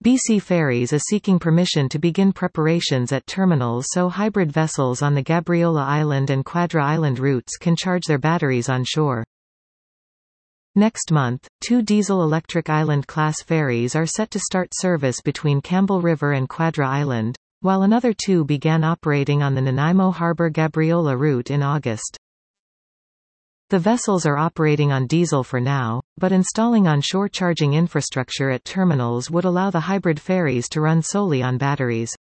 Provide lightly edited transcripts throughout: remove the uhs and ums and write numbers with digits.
BC Ferries is seeking permission to begin preparations at terminals so hybrid vessels on the Gabriola Island and Quadra Island routes can charge their batteries on shore. Next month, 2 diesel-electric island-class ferries are set to start service between Campbell River and Quadra Island, while another 2 began operating on the Nanaimo Harbor-Gabriola route in August. The vessels are operating on diesel for now, but installing on-shore charging infrastructure at terminals would allow the hybrid ferries to run solely on batteries.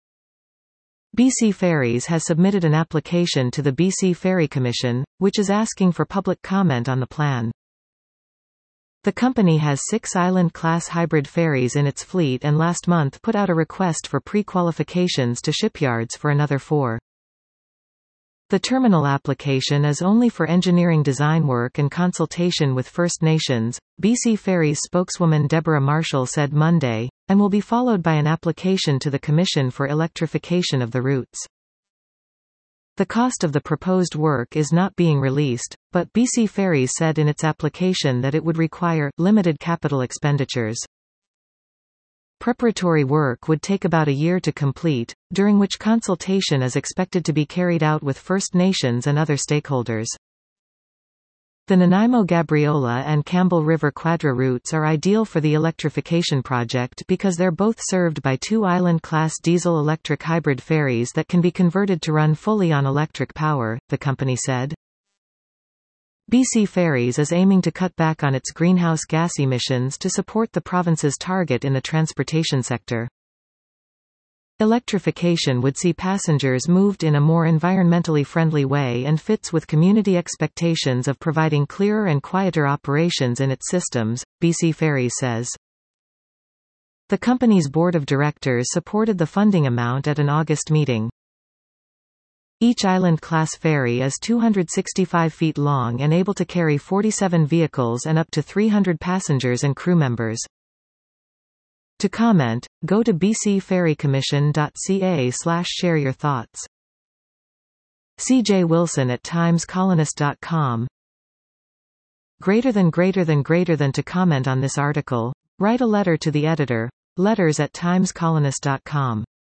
BC Ferries has submitted an application to the BC Ferry Commission, which is asking for public comment on the plan. The company has 6 island-class hybrid ferries in its fleet and last month put out a request for pre-qualifications to shipyards for another 4. The terminal application is only for engineering design work and consultation with First Nations, BC Ferries spokeswoman Deborah Marshall said Monday, and will be followed by an application to the Commission for electrification of the routes. The cost of the proposed work is not being released, but BC Ferries said in its application that it would require limited capital expenditures. Preparatory work would take about a year to complete, during which consultation is expected to be carried out with First Nations and other stakeholders. The Nanaimo Gabriola and Campbell River Quadra routes are ideal for the electrification project because they're both served by 2 island-class diesel-electric hybrid ferries that can be converted to run fully on electric power, the company said. BC Ferries is aiming to cut back on its greenhouse gas emissions to support the province's target in the transportation sector. Electrification would see passengers moved in a more environmentally friendly way and fits with community expectations of providing clearer and quieter operations in its systems, BC Ferries says. The company's board of directors supported the funding amount at an August meeting. Each island-class ferry is 265 feet long and able to carry 47 vehicles and up to 300 passengers and crew members. To comment, go to bcferrycommission.ca/share your thoughts. CJ Wilson at timescolonist.com. Greater than to comment on this article, write a letter to the editor, letters@timescolonist.com.